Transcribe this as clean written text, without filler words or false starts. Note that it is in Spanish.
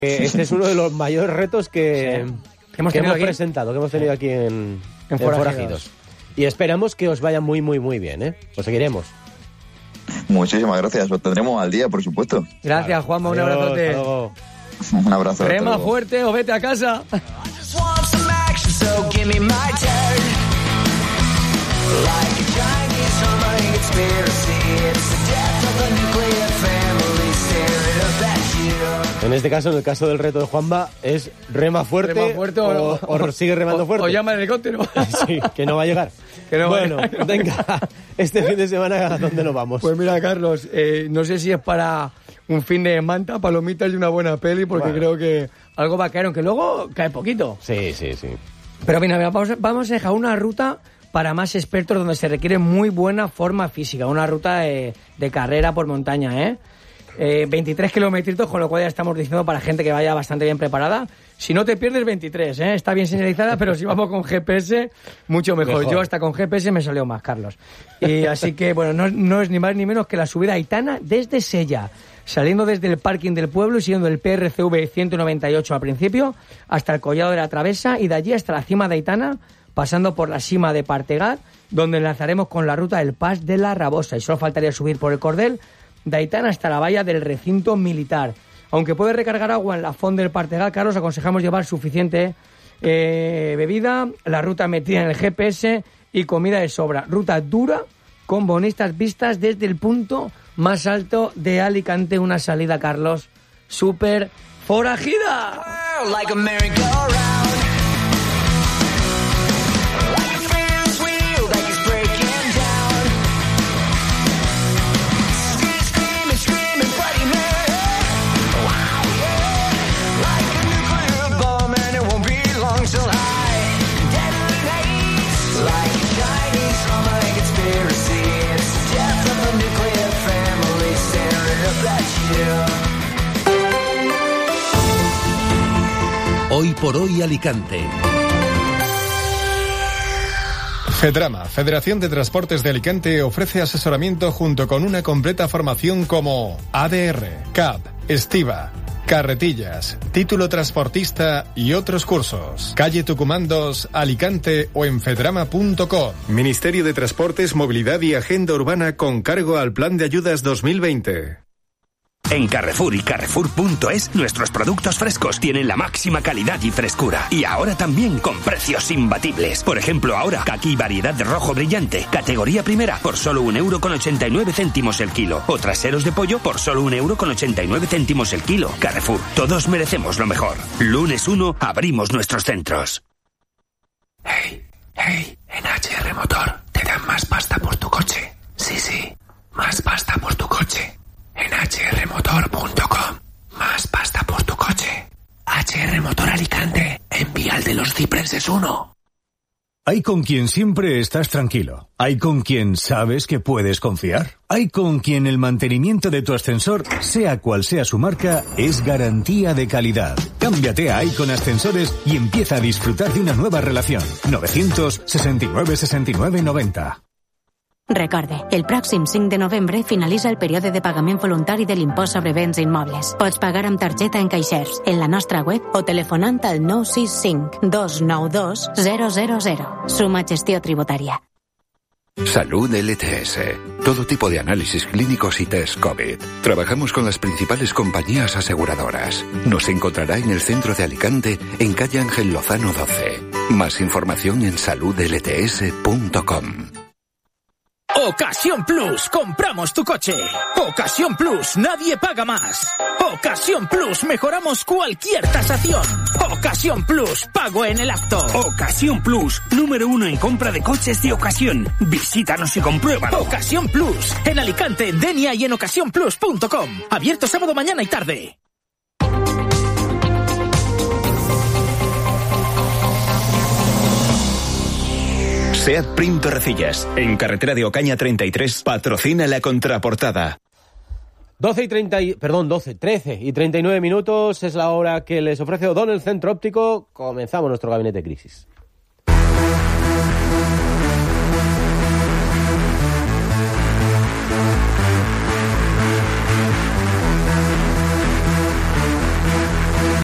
Este es uno de los mayores retos que hemos presentado, que hemos tenido aquí en Forajidos. Y esperamos que os vaya muy, muy, muy bien, ¿eh? Os seguiremos. Muchísimas gracias, lo tendremos al día, por supuesto. Gracias, Juanma, un abrazote. Un abrazo. Rema fuerte o vete a casa. En este caso, en el caso del reto de Juanma, es rema fuerte o sigue remando fuerte. O llama al helicóptero. Sí, que no va a llegar. Venga, este fin de semana, ¿a dónde nos vamos? Pues mira, Carlos, no sé si es para un fin de manta, palomitas y una buena peli, porque creo que algo va a caer, aunque luego cae poquito. Sí. Pero mira, vamos a dejar una ruta para más expertos donde se requiere muy buena forma física, una ruta de carrera por montaña, 23 kilometritos, con lo cual ya estamos diciendo para gente que vaya bastante bien preparada. Si no te pierdes 23, está bien señalizada, pero si vamos con GPS, mucho mejor. Yo hasta con GPS me salió más, Carlos. Y así que, bueno, no es ni más ni menos que la subida a Aitana desde Sella, saliendo desde el parking del pueblo y siguiendo el PRCV 198 al principio, hasta el Collado de la Travesa y de allí hasta la cima de Aitana, pasando por la cima de Partegat, donde enlazaremos con la ruta del Pas de la Rabosa. Y solo faltaría subir por el Cordel de Aitana hasta la valla del recinto militar. Aunque puede recargar agua en la font del Partegat, Carlos, aconsejamos llevar suficiente bebida, la ruta metida en el GPS y comida de sobra. Ruta dura, con bonitas vistas desde el punto más alto de Alicante. Una salida, Carlos, súper forajida. Hoy por hoy Alicante. FEDRAMA, Federación de Transportes de Alicante, ofrece asesoramiento junto con una completa formación como ADR, CAP, Estiva, carretillas, título transportista y otros cursos. Calle Tucumán 2, Alicante o en fedrama.com. Ministerio de Transportes, Movilidad y Agenda Urbana con cargo al Plan de Ayudas 2020. En Carrefour y Carrefour.es, nuestros productos frescos tienen la máxima calidad y frescura. Y ahora también con precios imbatibles. Por ejemplo, ahora, caqui variedad de rojo brillante, categoría primera, por solo 1,89 € el kilo. O traseros de pollo por solo 1,89 € el kilo. Carrefour, todos merecemos lo mejor. Lunes 1, abrimos nuestros centros. Hey, en HR Motor te dan más pasta por tu coche. Sí, más pasta por tu coche. En hrmotor.com. Más pasta por tu coche. HR Motor Alicante. En Vial de los Cipreses 1. Hay con quien siempre estás tranquilo. Hay con quien sabes que puedes confiar. Hay con quien el mantenimiento de tu ascensor, sea cual sea su marca, es garantía de calidad. Cámbiate a Icon Ascensores y empieza a disfrutar de una nueva relación. 969 69 90. Recorde, el pròxim 5 de novembre finalitza el període de pagament voluntari de l'impost sobre béns immobles. Pots pagar amb targeta en caixers, en la nostra web o telefonant al 965 292 000. Suma Gestió Tributària. Salud LTS. Todo tipo de análisis clínicos y test COVID. Trabajamos con las principales compañías aseguradoras. Nos encontrará en el centro de Alicante, en calle Ángel Lozano 12. Más información en saludlts.com. Ocasión Plus, compramos tu coche. Ocasión Plus, nadie paga más. Ocasión Plus, mejoramos cualquier tasación. Ocasión Plus, pago en el acto. Ocasión Plus, número 1 en compra de coches de ocasión. Visítanos y compruébalo. Ocasión Plus, en Alicante, en Denia y en ocasiónplus.com. Abierto sábado, mañana y tarde. SEAT Prim Torrecillas, en carretera de Ocaña 33, patrocina la contraportada. 13 y 39 minutos es la hora que les ofrece O'Donnell Centro Óptico. Comenzamos nuestro gabinete de crisis.